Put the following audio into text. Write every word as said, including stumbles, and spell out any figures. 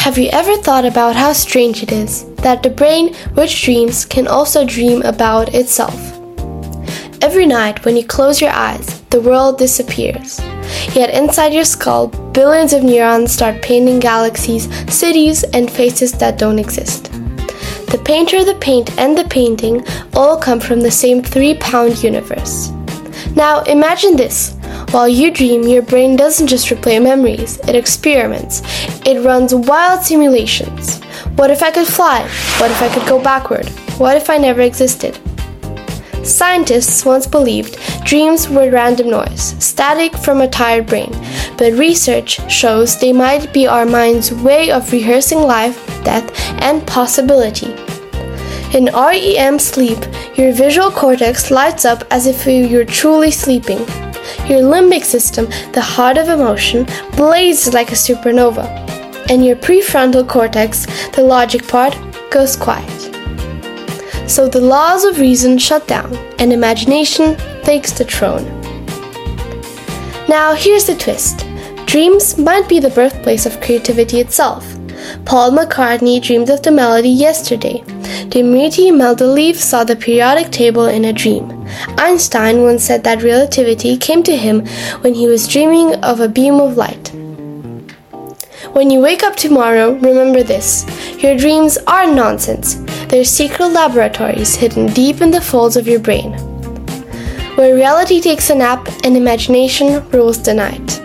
Have you ever thought about how strange it is that the brain, which dreams, can also dream about itself? Every night when you close your eyes, the world disappears. Yet inside your skull, billions of neurons start painting galaxies, cities, and faces that don't exist. The painter, the paint, and the painting all come from the same three-pound universe. Now imagine this. While you dream, your brain doesn't just replay memories, it experiments. It runs wild simulations. What if I could fly? What if I could go backward? What if I never existed? Scientists once believed dreams were random noise, static from a tired brain, but research shows they might be our mind's way of rehearsing life, death, and possibility. In R E M sleep, your visual cortex lights up as if you're truly sleeping. Your limbic system, the heart of emotion, blazes like a supernova. And your prefrontal cortex, the logic part, goes quiet. So the laws of reason shut down, and imagination takes the throne. Now here's the twist. Dreams might be the birthplace of creativity itself. Paul McCartney dreamed of the melody yesterday. Dimitri Mendeleev saw the periodic table in a dream. Einstein once said that relativity came to him when he was dreaming of a beam of light. When you wake up tomorrow, remember this. Your dreams are nonsense. They're secret laboratories hidden deep in the folds of your brain, where reality takes a nap and imagination rules the night.